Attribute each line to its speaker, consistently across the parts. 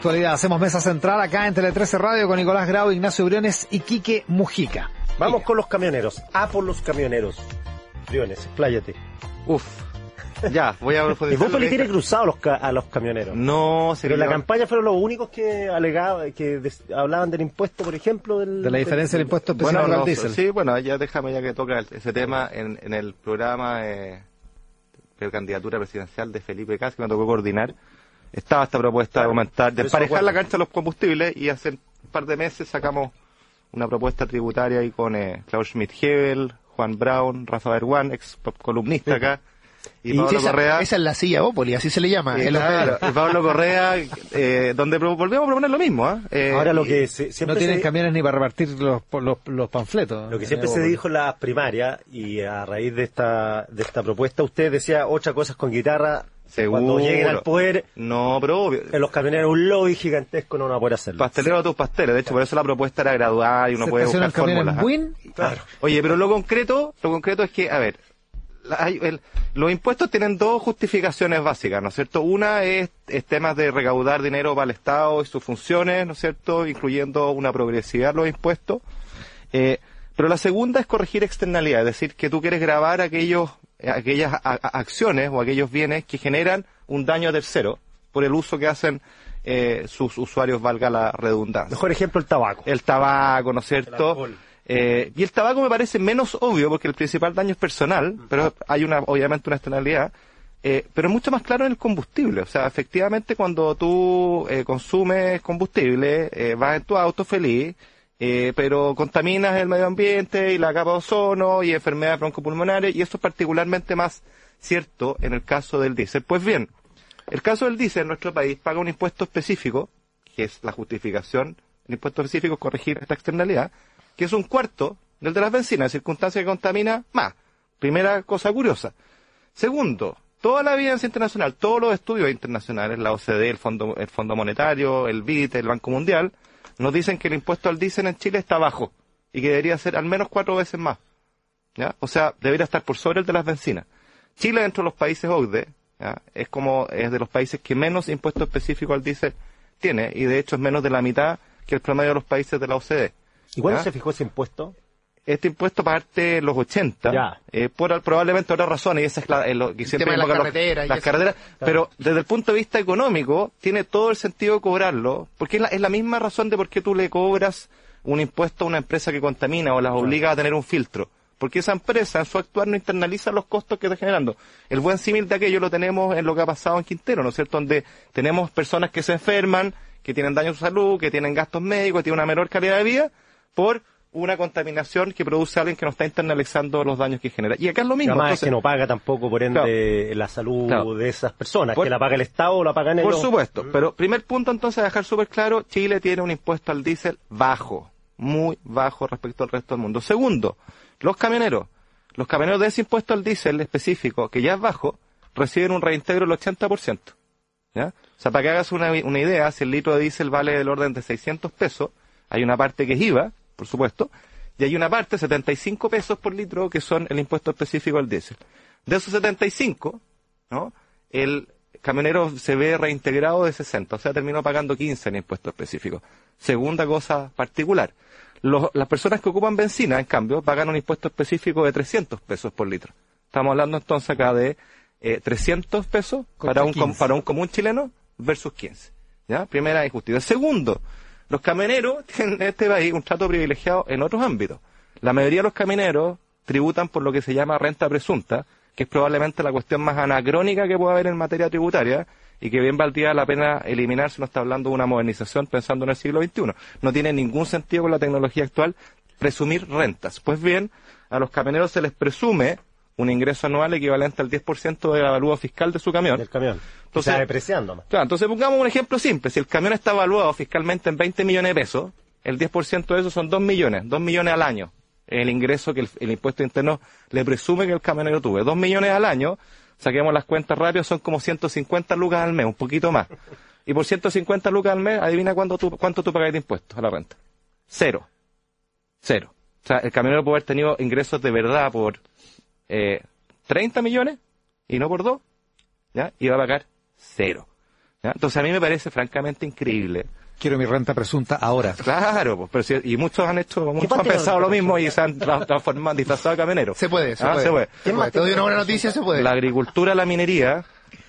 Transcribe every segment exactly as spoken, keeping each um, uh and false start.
Speaker 1: Actualidad, hacemos mesa central acá en Tele trece Radio con Nicolás Grau, Ignacio Briones y Quique Mujica.
Speaker 2: Vamos
Speaker 1: Quique.
Speaker 2: con los camioneros. A por los camioneros. Briones, expláyate.
Speaker 3: Uf. Ya, voy a
Speaker 2: profundizar. Y vos le tiene cruzado a los, ca a los camioneros.
Speaker 3: No,
Speaker 2: pero en la campaña fueron los únicos que alegaban, que hablaban del impuesto, por ejemplo, del,
Speaker 1: de la diferencia del, del impuesto especial
Speaker 3: bueno,
Speaker 1: al
Speaker 3: no,
Speaker 1: diésel.
Speaker 3: Sí, bueno, ya déjame ya que toca ese tema en, en el programa eh, de candidatura presidencial de Felipe Cas, que me tocó coordinar. Estaba esta propuesta claro, de aumentar, de emparejar la cancha de los combustibles, y hace un par de meses sacamos una propuesta tributaria ahí con eh, Klaus Schmidt-Hebel, Juan Brown, Rafa Berguán, ex columnista acá.
Speaker 1: Y, y Pablo esa, Correa. Esa es la silla Ópoli, así se le llama.
Speaker 3: Y, claro, y Pablo Correa, eh, donde volvemos a proponer lo mismo. ¿eh? Eh,
Speaker 2: Ahora lo que se, siempre
Speaker 1: no tienen
Speaker 2: se,
Speaker 1: camiones ni para repartir los, los, los panfletos.
Speaker 2: Lo que siempre se dijo en las primarias, y a raíz de esta de esta propuesta, usted decía ocho cosas con guitarra.
Speaker 3: Seguro.
Speaker 2: Cuando lleguen al poder,
Speaker 3: no, pero obvio.
Speaker 2: En los camioneros un lobby gigantesco no van a poder hacerlo.
Speaker 3: Pastelero a tus pasteles, de hecho, claro. Por eso la propuesta era gradual y uno
Speaker 1: se
Speaker 3: puede buscar fórmulas.
Speaker 1: Win,
Speaker 3: claro. Oye, pero lo concreto, lo concreto es que, a ver, la, hay, el, los impuestos tienen dos justificaciones básicas, ¿no es cierto? Una es, es temas de recaudar dinero para el Estado y sus funciones, ¿no es cierto? Incluyendo una progresividad de los impuestos. Eh, pero la segunda es corregir externalidades, es decir, que tú quieres grabar aquellos aquellas a, a, acciones o aquellos bienes que generan un daño a tercero por el uso que hacen eh, sus usuarios, valga la redundancia.
Speaker 2: Mejor ejemplo, el tabaco.
Speaker 3: El tabaco, ¿no es cierto?
Speaker 2: El
Speaker 3: eh, y el tabaco me parece menos obvio porque el principal daño es personal, pero hay una obviamente una externalidad, eh, pero es mucho más claro en el combustible. O sea, efectivamente cuando tú eh, consumes combustible, eh, vas en tu auto feliz, Eh, pero contaminas el medio ambiente y la capa de ozono y enfermedades broncopulmonares, y eso es particularmente más cierto en el caso del diésel. Pues bien, el caso del diésel en nuestro país paga un impuesto específico, que es la justificación, el impuesto específico es corregir esta externalidad, que es un cuarto del de las bencinas, circunstancia que contamina más. Primera cosa curiosa. Segundo, toda la evidencia internacional, todos los estudios internacionales, la O C D E, el Fondo, el Fondo Monetario, el B I D, el Banco Mundial, nos dicen que el impuesto al diésel en Chile está bajo y que debería ser al menos cuatro veces más. ¿Ya? O sea, debería estar por sobre el de las bencinas. Chile, dentro de los países O C D E, ¿ya? es como es de los países que menos impuesto específico al diésel tiene, y de hecho es menos de la mitad que el promedio de los países de la O C D E.
Speaker 2: ¿Y cuándo se fijó ese impuesto?
Speaker 3: Este impuesto parte en los ochenta, eh, por probablemente otras razones, y esa es la, eh, lo que siempre
Speaker 1: las carreteras,
Speaker 3: las carreteras, claro. Pero desde el punto de vista económico tiene todo el sentido de cobrarlo, porque es la, es la misma razón de por qué tú le cobras un impuesto a una empresa que contamina o las obliga a tener un filtro, porque esa empresa en su actuar no internaliza los costos que está generando. El buen símil de aquello lo tenemos en lo que ha pasado en Quintero, ¿no es cierto?, donde tenemos personas que se enferman, que tienen daño a su salud, que tienen gastos médicos, que tienen una menor calidad de vida, por una contaminación que produce alguien que no está internalizando los daños que genera. Y acá es lo mismo.
Speaker 2: Además
Speaker 3: Entonces,
Speaker 2: es que no paga tampoco, por ende, claro, la salud claro. de esas personas, por, que la paga el Estado o la pagan ellos.
Speaker 3: Por supuesto, mm. pero primer punto entonces, dejar súper claro, Chile tiene un impuesto al diésel bajo, muy bajo respecto al resto del mundo. Segundo, los camioneros. Los camioneros de ese impuesto al diésel específico, que ya es bajo, reciben un reintegro del ochenta por ciento. ¿Ya? O sea, para que hagas una, una idea, si el litro de diésel vale del orden de seiscientos pesos, hay una parte que es I V A, por supuesto, y hay una parte, setenta y cinco pesos por litro, que son el impuesto específico al diésel. De esos setenta y cinco, ¿no?, el camionero se ve reintegrado de sesenta, o sea, terminó pagando quince en impuesto específico. Segunda cosa particular, los, las personas que ocupan benzina, en cambio, pagan un impuesto específico de trescientos pesos por litro. Estamos hablando entonces acá de eh, trescientos pesos para un, para un común chileno versus quince. ¿Ya? Primera injusticia. Segundo, los camioneros tienen en este país un trato privilegiado en otros ámbitos. La mayoría de los camioneros tributan por lo que se llama renta presunta, que es probablemente la cuestión más anacrónica que puede haber en materia tributaria, y que bien valdría la pena eliminar si no está hablando de una modernización pensando en el siglo veintiuno. No tiene ningún sentido con la tecnología actual presumir rentas. Pues bien, a los camioneros se les presume un ingreso anual equivalente al diez por ciento del avalúo fiscal de su camión.
Speaker 2: Del camión.
Speaker 3: Entonces,
Speaker 2: está depreciando más.
Speaker 3: Claro, entonces pongamos un ejemplo simple. Si el camión está evaluado fiscalmente en veinte millones de pesos, el diez por ciento de eso son dos millones, dos millones al año. El ingreso que el, el impuesto interno le presume que el camionero tuve. dos millones al año, saquemos las cuentas rápidas, son como ciento cincuenta lucas al mes, un poquito más. Y por ciento cincuenta lucas al mes, adivina cuánto tú, cuánto tú pagas de impuestos a la renta. Cero. Cero. O sea, el camionero puede haber tenido ingresos de verdad por eh, treinta millones y no por dos, ¿ya? Y va a pagar cero. ¿ya? Entonces a mí me parece francamente increíble.
Speaker 1: Quiero mi renta presunta ahora.
Speaker 3: Claro, pues, pero si, y muchos han hecho, muchos han pensado lo mismo y se han tra- transformado, disfrazado de camioneros.
Speaker 4: Se puede, se
Speaker 3: Ah,
Speaker 4: puede.
Speaker 3: se puede.
Speaker 4: Se puede. Te doy una buena noticia, se puede.
Speaker 3: La agricultura, la minería,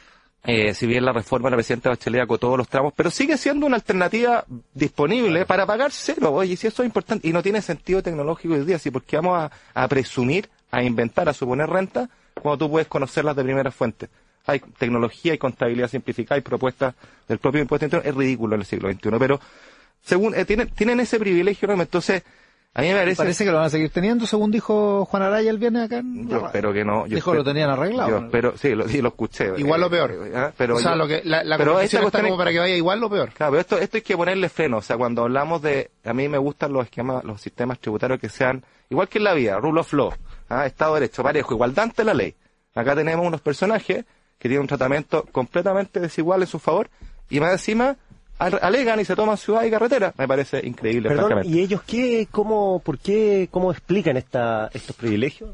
Speaker 3: eh, si bien la reforma de la presidenta Bachelet acotó los tramos, pero sigue siendo una alternativa disponible para pagar cero. Oye, si eso es importante, y no tiene sentido tecnológico hoy día, si porque vamos a, a presumir, a inventar, a suponer renta, cuando tú puedes conocerlas de primera fuente. Hay tecnología, hay contabilidad simplificada, hay propuestas del propio impuesto interno, es ridículo en el siglo veintiuno, pero según eh, tienen, tienen ese privilegio, ¿no? Entonces, a mí me parece...
Speaker 1: Parece que lo van a seguir teniendo, según dijo Juan Araya el viernes acá en...
Speaker 3: Yo espero que no. Yo
Speaker 1: dijo que lo tenían arreglado.
Speaker 3: Yo espero, sí, lo, sí, lo escuché.
Speaker 4: Igual
Speaker 3: eh,
Speaker 4: lo peor.
Speaker 3: eh, pero
Speaker 4: o sea,
Speaker 3: yo-
Speaker 4: lo que, la, la
Speaker 3: pero
Speaker 4: conversación
Speaker 3: esta
Speaker 4: está
Speaker 3: cuestión
Speaker 4: como
Speaker 3: es-
Speaker 4: para que vaya igual lo peor.
Speaker 3: Claro, pero esto, esto hay que ponerle freno. O sea, cuando hablamos de... A mí me gustan los esquemas, los sistemas tributarios que sean... Igual que en la vida, rule of law, ¿ah? Estado de Derecho, parejo, igualdad ante la ley. Acá tenemos unos personajes que tienen un tratamiento completamente desigual en su favor y más encima al- alegan y se toman ciudad y carretera. Me parece increíble,
Speaker 2: Perdón,
Speaker 3: francamente.
Speaker 2: ¿y ellos qué, cómo, por qué, cómo explican esta, estos privilegios?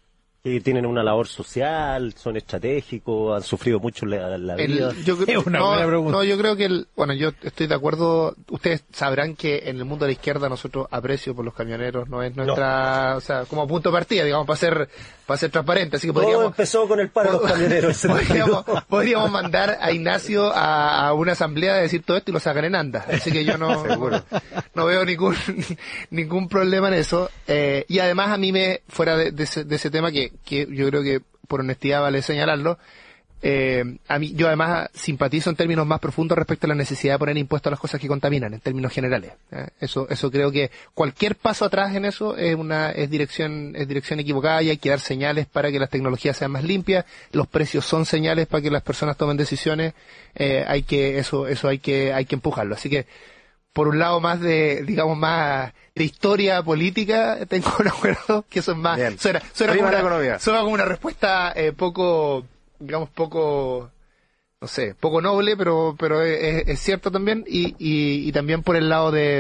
Speaker 2: Que tienen una labor social, son estratégicos, han sufrido mucho la, la
Speaker 4: El-
Speaker 2: vida.
Speaker 4: yo, creo-
Speaker 1: Es una
Speaker 4: no,
Speaker 1: buena pregunta.
Speaker 4: no, yo creo que, el, bueno, yo estoy de acuerdo. Ustedes sabrán que en el mundo de la izquierda nosotros aprecio por los camioneros no es nuestra, o sea, como punto de partida, digamos, para ser, para ser transparente. Así que
Speaker 2: Todo
Speaker 4: podríamos,
Speaker 2: empezó con el paro de los camioneros.
Speaker 4: podríamos, podríamos mandar a Ignacio a, a una asamblea de decir todo esto y lo sacan en anda. Así que yo no, no veo ningún, ningún problema en eso. Eh, y además a mí me, fuera de, de ese, de ese tema que, que yo creo que por honestidad vale señalarlo, eh, a mí, yo además simpatizo en términos más profundos respecto a la necesidad de poner impuestos a las cosas que contaminan, en términos generales. ¿eh? Eso, eso creo que cualquier paso atrás en eso es una, es dirección, es dirección equivocada y hay que dar señales para que las tecnologías sean más limpias, los precios son señales para que las personas tomen decisiones, eh, hay que, eso, eso hay que, hay que empujarlo. Así que, por un lado más de, digamos, más de historia política, tengo un acuerdo que eso es más,
Speaker 3: Bien.
Speaker 4: suena, suena,
Speaker 3: Prima
Speaker 4: como
Speaker 3: la
Speaker 4: una,
Speaker 3: economía.
Speaker 4: suena como una respuesta eh, poco, digamos, poco, no sé, poco noble, pero pero es, es cierto también, y, y, y también por el lado de,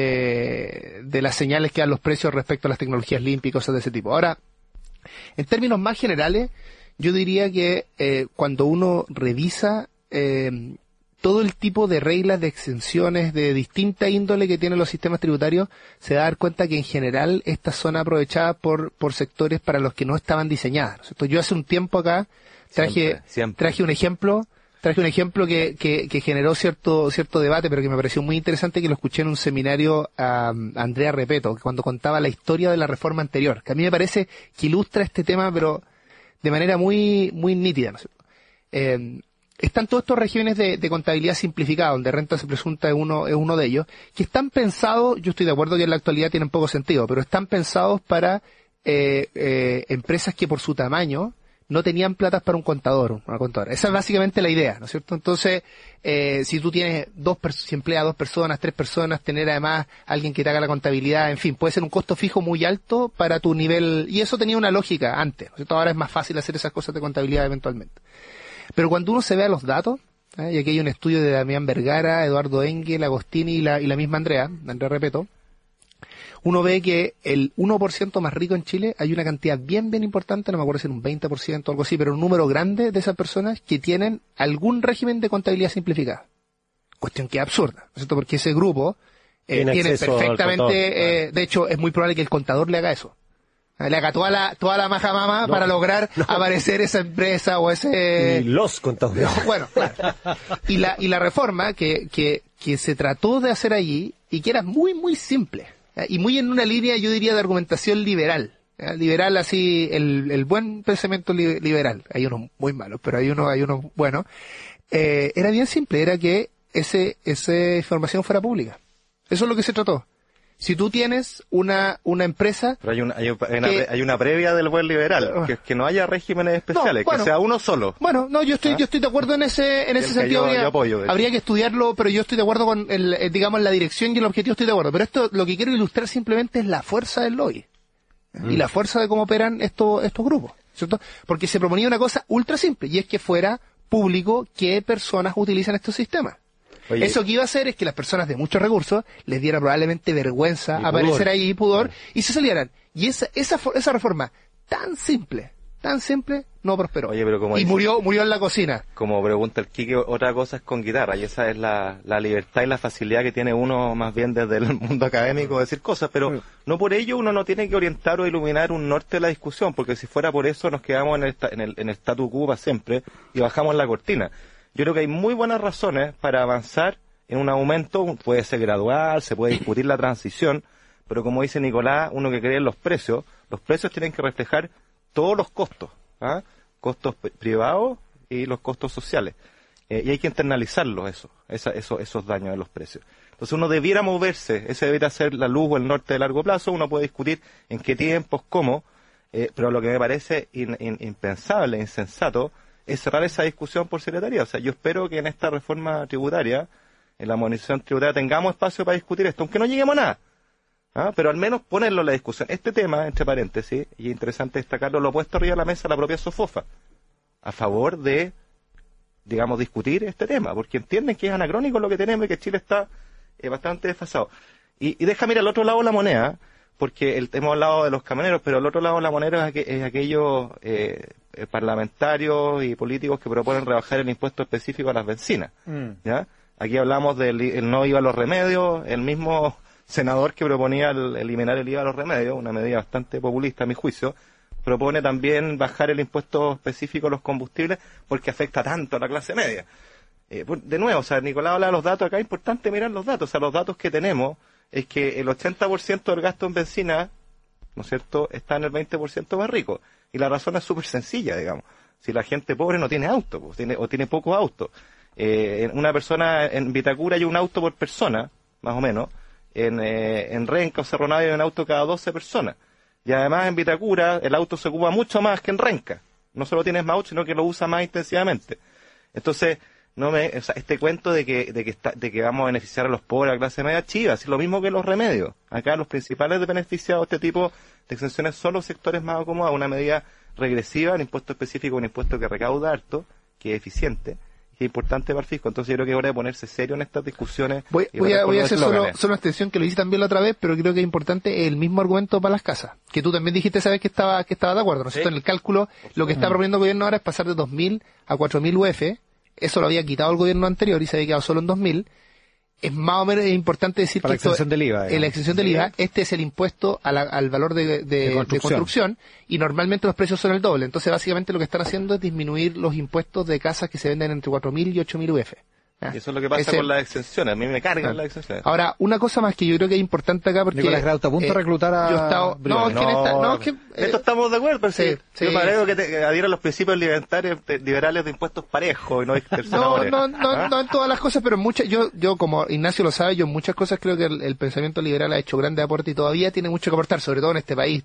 Speaker 4: de, de las señales que dan los precios respecto a las tecnologías limpias y cosas de ese tipo. Ahora, en términos más generales, yo diría que eh, cuando uno revisa eh, todo el tipo de reglas, de exenciones de distinta índole que tienen los sistemas tributarios, se da a dar cuenta que en general estas son aprovechadas por, por sectores para los que no estaban diseñadas, ¿no es cierto? Yo hace un tiempo acá traje,
Speaker 3: Siempre, siempre.
Speaker 4: traje un ejemplo, traje un ejemplo que, que, que generó cierto, cierto debate, pero que me pareció muy interesante, que lo escuché en un seminario a, a Andrea Repeto, cuando contaba la historia de la reforma anterior, que a mí me parece que ilustra este tema, pero de manera muy, muy nítida, ¿no es cierto? Eh, están todos estos regímenes de, de contabilidad simplificada, donde renta se presunta es uno, es uno de ellos, que están pensados, yo estoy de acuerdo que en la actualidad tienen poco sentido, pero están pensados para eh, eh, empresas que por su tamaño no tenían platas para un contador, una contadora. Esa es básicamente la idea, ¿no es cierto? Entonces, eh, si tú tienes dos, si empleas dos personas, tres personas, tener además alguien que te haga la contabilidad, en fin, puede ser un costo fijo muy alto para tu nivel, y eso tenía una lógica antes, ¿no es cierto? Ahora es más fácil hacer esas cosas de contabilidad eventualmente. Pero cuando uno se ve a los datos, ¿eh? Y aquí hay un estudio de Damián Vergara, Eduardo Engel, Agostini y la, y la misma Andrea, Andrea Repeto, uno ve que el uno por ciento más rico en Chile, hay una cantidad bien, bien importante, no me acuerdo si era un veinte por ciento o algo así, pero un número grande de esas personas que tienen algún régimen de contabilidad simplificada. Cuestión que es absurda, ¿no es cierto? Porque ese grupo eh,
Speaker 2: Tiene
Speaker 4: tiene
Speaker 2: acceso al
Speaker 4: perfectamente,
Speaker 2: contador,
Speaker 4: eh,
Speaker 2: claro.
Speaker 4: de hecho, es muy probable que el contador le haga eso. Le haga toda la, toda la maja mama
Speaker 2: No,
Speaker 4: para lograr
Speaker 2: no.
Speaker 4: aparecer esa empresa o ese...
Speaker 2: Y los contadores.
Speaker 4: No, bueno, claro. Y la, y la reforma que, que, que se trató de hacer allí, y que era muy, muy simple, ¿eh? Y muy en una línea, yo diría, de argumentación liberal. ¿eh? Liberal así, el, el buen pensamiento li- liberal. Hay unos muy malos, pero hay unos, hay unos buenos. Eh, era bien simple, era que ese, esa información fuera pública. Eso es lo que se trató. Si tú tienes una, una empresa...
Speaker 3: Pero hay una, hay una,
Speaker 4: que-
Speaker 3: hay una previa del buen liberal, que, que no haya regímenes especiales,
Speaker 4: bueno.
Speaker 3: que sea uno solo.
Speaker 4: Bueno, no, yo estoy,
Speaker 3: ¿Ah?
Speaker 4: yo estoy de acuerdo en ese, en ese
Speaker 3: El que
Speaker 4: sentido.
Speaker 3: yo-
Speaker 4: habría,
Speaker 3: yo apoyo, de hecho.
Speaker 4: habría que estudiarlo, pero yo estoy de acuerdo con el, eh, digamos, la dirección y el objetivo estoy de acuerdo. Pero esto, lo que quiero ilustrar simplemente es la fuerza del lobby. Y la fuerza de cómo operan estos, estos grupos, ¿cierto? Porque se proponía una cosa ultra simple, y es que fuera público qué personas utilizan estos sistemas.
Speaker 3: Oye,
Speaker 4: Eso que iba a hacer es que las personas de muchos recursos les diera probablemente vergüenza
Speaker 2: Y
Speaker 4: aparecer
Speaker 2: pudor.
Speaker 4: ahí, pudor, y se salieran. Y esa, esa, fo- esa reforma tan simple, tan simple, no prosperó.
Speaker 3: Oye, pero como
Speaker 4: y
Speaker 3: dice,
Speaker 4: murió murió en la cocina.
Speaker 3: Como pregunta el Quique, otra cosa es con guitarra, y esa es la, la libertad y la facilidad que tiene uno más bien desde el mundo académico de decir cosas, pero sí. No por ello uno no tiene que orientar o iluminar un norte de la discusión, porque si fuera por eso nos quedamos en el, en el, en el statu quo para siempre y bajamos la cortina. Yo creo que hay muy buenas razones para avanzar en un aumento, puede ser gradual, se puede discutir la transición, pero como dice Nicolás, uno que cree en los precios, los precios tienen que reflejar todos los costos, ¿ah? Costos privados y los costos sociales. Eh, y hay que internalizarlos, eso, esa, eso, esos daños de los precios. Entonces uno debiera moverse, ese debiera ser la luz o el norte de largo plazo, uno puede discutir en qué tiempos, cómo, eh, pero lo que me parece in, in, impensable, insensato, es cerrar esa discusión por secretaría. O sea, yo espero que en esta reforma tributaria, en la modernización tributaria, tengamos espacio para discutir esto, aunque no lleguemos a nada. ¿Ah? Pero al menos ponerlo en la discusión. Este tema, entre paréntesis, y es interesante destacarlo, lo ha puesto arriba de la mesa la propia Sofofa, a favor de, digamos, discutir este tema, porque entienden que es anacrónico lo que tenemos y que Chile está eh, bastante desfasado. Y, y déjame ir al otro lado de la moneda, porque el, hemos hablado de los camioneros, pero el otro lado de la moneda es, aqu es aquellos eh, eh, parlamentarios y políticos que proponen rebajar el impuesto específico a las bencinas. Mm. ¿Ya? Aquí hablamos del el no I V A a los remedios, el mismo senador que proponía el, eliminar el I V A a los remedios, una medida bastante populista a mi juicio, propone también bajar el impuesto específico a los combustibles porque afecta tanto a la clase media. Eh, de nuevo, o sea, Nicolás habla de los datos, acá es importante mirar los datos, o sea, los datos que tenemos es que el ochenta por ciento del gasto en benzina, ¿no es cierto?, está en el veinte por ciento más rico, y la razón es súper sencilla, digamos, si la gente pobre no tiene auto, pues, tiene, o tiene pocos autos, eh, una persona en Vitacura hay un auto por persona, más o menos, En, eh, en Renca o Cerro Navia hay un auto cada doce personas. Y además en Vitacura el auto se ocupa mucho más que en Renca. No solo tienes más auto, sino que lo usa más intensivamente. Entonces, no me, o sea, este cuento de que, de que está, de que vamos a beneficiar a los pobres, a la clase media, chiva, es lo mismo que los remedios. Acá los principales beneficiados de este tipo de exenciones son los sectores más acomodados. Una medida regresiva, un impuesto específico, un impuesto que recauda harto, que es eficiente, que es importante para el fisco. Entonces yo creo que es hora de ponerse serio en estas discusiones.
Speaker 4: Voy, voy a, voy a hacer solo, solo una extensión que lo hice también la otra vez, pero creo que es importante el mismo argumento para las casas, que tú también dijiste esa vez que estaba, que estaba de acuerdo, ¿no es cierto? ¿Sí? En el cálculo, lo que está proponiendo el gobierno ahora es pasar de dos mil a cuatro mil U F, eso lo había quitado el gobierno anterior y se había quedado solo en dos mil. Es más o menos importante decir
Speaker 1: para
Speaker 4: que
Speaker 1: la exención
Speaker 4: esto,
Speaker 1: del I V A,
Speaker 4: en la exención del
Speaker 1: sí.
Speaker 4: I V A, este es el impuesto a la, al valor de, de, de, construcción. de construcción, y normalmente los precios son el doble. Entonces, básicamente lo que están haciendo es disminuir los impuestos de casas que se venden entre cuatro mil y ocho mil U F.
Speaker 3: ¿Ah? Y eso es lo que pasa Ese, con las exenciones. A mí me cargan ah. las exenciones.
Speaker 4: Ahora, una cosa más que yo creo que es importante acá, porque...
Speaker 1: Nicolás Grau, ¿te apunto eh, a reclutar a...
Speaker 4: Yo he estado, no, es que en esta, no, es que... Eh,
Speaker 3: esto estamos de acuerdo, pero sí,
Speaker 4: sí,
Speaker 3: yo
Speaker 4: sí,
Speaker 3: parece
Speaker 4: sí.
Speaker 3: que, te, que adhiera a los principios libertarios, liberales de impuestos parejos y no
Speaker 4: no,
Speaker 3: dispersionadores.
Speaker 4: no, no,
Speaker 3: ¿Ah?
Speaker 4: no en todas las cosas, pero en muchas, yo, yo como Ignacio lo sabe, yo en muchas cosas creo que el, el pensamiento liberal ha hecho grandes aportes y todavía tiene mucho que aportar, sobre todo en este país.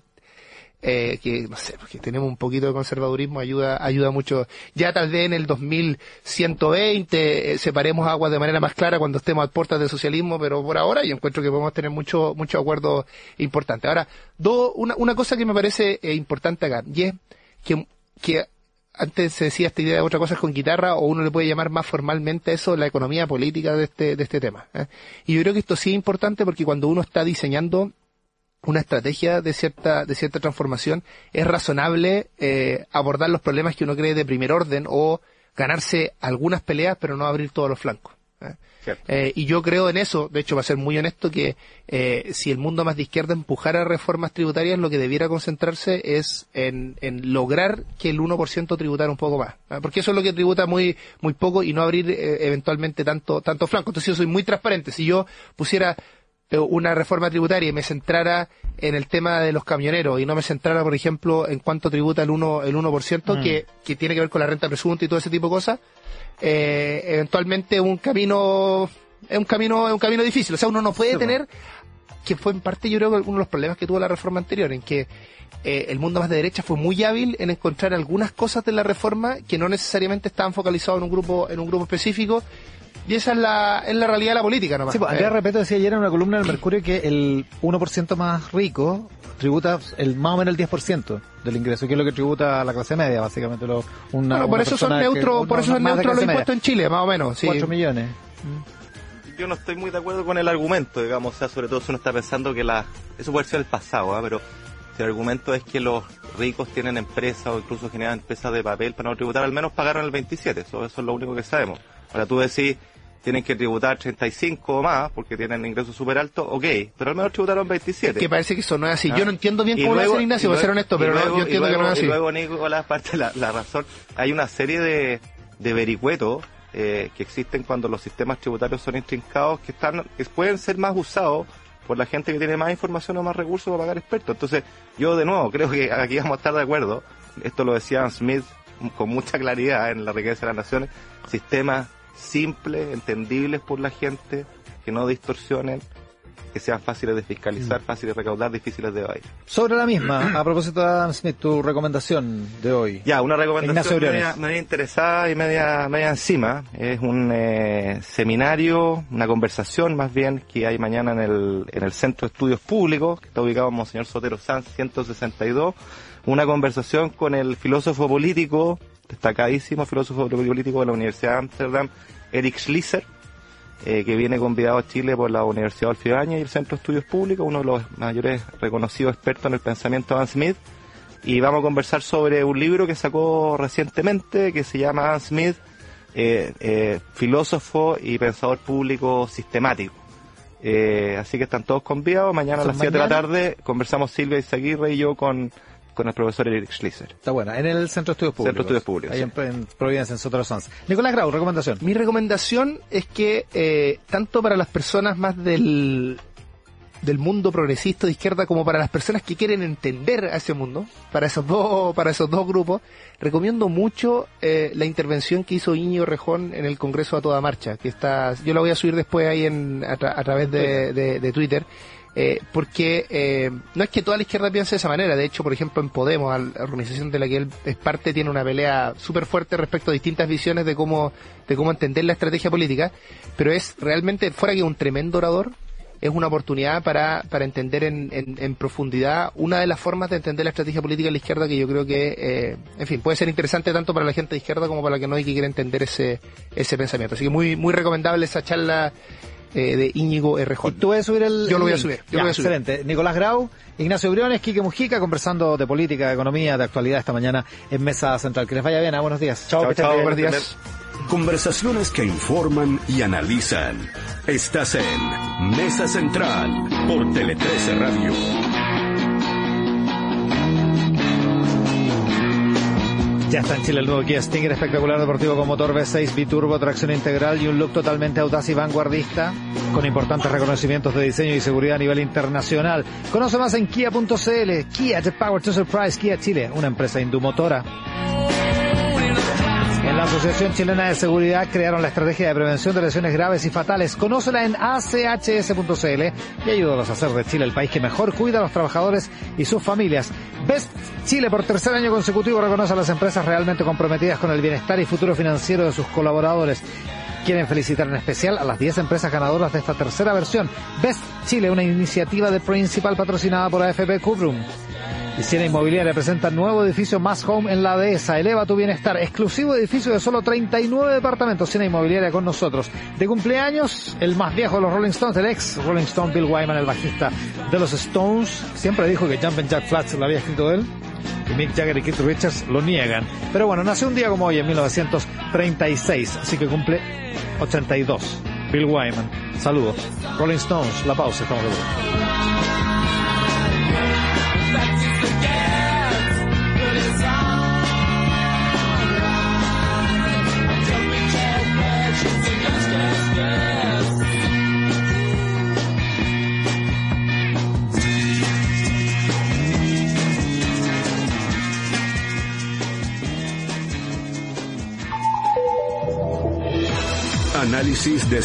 Speaker 4: Eh, que no sé, porque tenemos un poquito de conservadurismo, ayuda ayuda mucho. Ya tal vez en el dos mil ciento veinte eh, separemos aguas de manera más clara cuando estemos a puertas del socialismo, pero por ahora yo encuentro que podemos tener mucho mucho acuerdo importante. Ahora, do, una, una cosa que me parece eh, importante acá, y es que, que antes se decía esta idea de otra cosa es con guitarra, o uno le puede llamar más formalmente a eso la economía política de este, de este tema. ¿eh? Y yo creo que esto sí es importante porque cuando uno está diseñando una estrategia de cierta de cierta transformación, es razonable eh, abordar los problemas que uno cree de primer orden o ganarse algunas peleas pero no abrir todos los flancos. ¿eh? Eh, y yo creo en eso, de hecho, va a ser muy honesto, que eh, si el mundo más de izquierda empujara reformas tributarias, lo que debiera concentrarse es en, en lograr que el uno por ciento tributara un poco más, ¿eh? porque eso es lo que tributa muy muy poco y no abrir eh, eventualmente tanto tanto flanco. Entonces yo soy muy transparente. Si yo pusiera una reforma tributaria y me centrara en el tema de los camioneros y no me centrara, por ejemplo, en cuánto tributa el uno el uno por ciento, mm. que, que tiene que ver con la renta presunta y todo ese tipo de cosas, eh, eventualmente un camino es un camino es un camino difícil. O sea, uno no puede sí, tener, que fue en parte yo creo que uno de los problemas que tuvo la reforma anterior, en que eh, el mundo más de derecha fue muy hábil en encontrar algunas cosas de la reforma que no necesariamente estaban focalizados en un grupo en un grupo específico. Y esa es la, es la realidad de la política nomás.
Speaker 1: Sí, pues, Andrea eh. Repeto decía ayer en una columna del Mercurio que el uno por ciento más rico tributa el más o menos el diez por ciento del ingreso, que es lo que tributa la clase media, básicamente. Lo, una,
Speaker 4: bueno, por,
Speaker 1: una
Speaker 4: eso son neutro,
Speaker 1: que,
Speaker 4: por eso son neutros los impuestos en Chile, más o menos. Sí.
Speaker 1: cuatro millones.
Speaker 3: Yo no estoy muy de acuerdo con el argumento, digamos, o sea, sobre todo si uno está pensando que la... Eso puede ser el pasado, ¿eh? Pero Si el argumento es que los ricos tienen empresas o incluso generan empresas de papel para no tributar, al menos pagaron el veintisiete, eso, eso es lo único que sabemos. Ahora tú decís, tienen que tributar treinta y cinco o más porque tienen ingresos súper altos, ok, pero al menos tributaron veintisiete.
Speaker 4: Que parece que eso no es así.
Speaker 3: ¿Ah?
Speaker 4: Yo no entiendo bien
Speaker 3: Y
Speaker 4: cómo
Speaker 3: luego-
Speaker 4: lo hace Ignacio,
Speaker 3: y
Speaker 4: para ser
Speaker 3: luego-
Speaker 4: honesto,
Speaker 3: y
Speaker 4: pero no-
Speaker 3: luego-
Speaker 4: yo entiendo
Speaker 3: y luego,
Speaker 4: que no es así.
Speaker 3: Y luego, Nicolás, parte la, la razón, hay una serie de, de vericuetos eh, que existen cuando los sistemas tributarios son intrincados que están que pueden ser más usados por la gente que tiene más información o más recursos para pagar expertos. Entonces, yo de nuevo creo que aquí vamos a estar de acuerdo. Esto lo decía Adam Smith con mucha claridad en La riqueza de las naciones. Sistemas simples, entendibles por la gente, que no distorsionen, que sean fáciles de fiscalizar, fáciles de recaudar, difíciles de evadir.
Speaker 1: Sobre la misma, a propósito de Adam Smith, tu recomendación de hoy.
Speaker 3: Ya, una
Speaker 1: Ignacio
Speaker 3: recomendación
Speaker 1: Briones.
Speaker 3: media, media interesada y media, media encima. Es un eh, seminario, una conversación más bien, que hay mañana en el, en el Centro de Estudios Públicos, que está ubicado en Monseñor Sotero Sanz ciento sesenta y dos. Una conversación con el filósofo político, destacadísimo filósofo político de la Universidad de Ámsterdam, Eric Schleicher, eh, que viene convidado a Chile por la Universidad Adolfo Ibáñez y el Centro de Estudios Públicos, uno de los mayores reconocidos expertos en el pensamiento de Adam Smith. Y vamos a conversar sobre un libro que sacó recientemente que se llama Adam Smith, eh, eh, filósofo y pensador público sistemático. Eh, así que están todos convidados. Mañana a
Speaker 1: ¿Son
Speaker 3: las siete de la
Speaker 1: mañana?
Speaker 3: tarde conversamos Silvia Izaguirre y yo con, con el profesor Eric Schleicher.
Speaker 1: Está buena, en el Centro de Estudios Públicos.
Speaker 3: Centro de Estudios Públicos,
Speaker 1: Ahí
Speaker 3: sí.
Speaker 1: en, en Providencia, en Sotero Sanz. Nicolás Grau, recomendación.
Speaker 4: Mi recomendación es que, eh, tanto para las personas más del, del mundo progresista de izquierda como para las personas que quieren entender a ese mundo, para esos dos, para esos dos grupos, recomiendo mucho eh, la intervención que hizo Íñigo Rejón en el Congreso a toda marcha, que está, yo la voy a subir después ahí en, a, tra- a través de, de, de Twitter. Eh, porque eh, no es que toda la izquierda piense de esa manera. De hecho, por ejemplo, en Podemos, la organización de la que él es parte, tiene una pelea súper fuerte respecto a distintas visiones de cómo de cómo entender la estrategia política, pero es realmente, fuera que un tremendo orador, es una oportunidad para, para entender en, en, en profundidad una de las formas de entender la estrategia política de la izquierda que yo creo que, eh, en fin, puede ser interesante tanto para la gente de izquierda como para la que no hay que quiere entender ese ese pensamiento. Así que muy muy recomendable esa charla eh, de Íñigo
Speaker 1: ¿Y
Speaker 4: Errejón.
Speaker 1: tú vas a subir el
Speaker 4: Yo lo voy a
Speaker 1: link?
Speaker 4: subir, yo
Speaker 1: Ya,
Speaker 4: lo voy a subir.
Speaker 1: Excelente. Nicolás Grau, Ignacio Briones, Quique Mujica, conversando de política, de economía, de actualidad esta mañana en Mesa Central. Que les vaya bien, ah, buenos días.
Speaker 3: Chao,
Speaker 4: que estén
Speaker 3: chao,
Speaker 4: bien, buenos
Speaker 3: buenos
Speaker 4: días.
Speaker 5: Conversaciones que informan y analizan. Estás en Mesa Central por Tele trece Radio.
Speaker 1: Ya está en Chile el nuevo Kia Stinger, espectacular deportivo con motor V seis biturbo, tracción integral y un look totalmente audaz y vanguardista, con importantes reconocimientos de diseño y seguridad a nivel internacional. Conoce más en kia punto c l. Kia, the power to surprise. Kia Chile, una empresa indumotora. En la Asociación Chilena de Seguridad crearon la estrategia de prevención de lesiones graves y fatales. Conócela en a c h s punto c l y ayúdalos a hacer de Chile el país que mejor cuida a los trabajadores y sus familias. Best Chile por tercer año consecutivo reconoce a las empresas realmente comprometidas con el bienestar y futuro financiero de sus colaboradores. Quieren felicitar en especial a las diez empresas ganadoras de esta tercera versión. Best Chile, una iniciativa de Principal patrocinada por A F P Cubrum. Y Siena Inmobiliaria presenta nuevo edificio Más Home en la Dehesa. Eleva tu bienestar. Exclusivo edificio de solo treinta y nueve departamentos. Siena Inmobiliaria con nosotros. De cumpleaños, el más viejo de los Rolling Stones, el ex Rolling Stone Bill Wyman, el bajista de los Stones. Siempre dijo que Jumpin' Jack Flash lo había escrito él. Y Mick Jagger y Keith Richards lo niegan. Pero bueno, nació un día como hoy, en mil novecientos treinta y seis. Así que cumple ochenta y dos. Bill Wyman. Saludos. Rolling Stones, la pausa, estamos de vuelta.
Speaker 5: Análisis de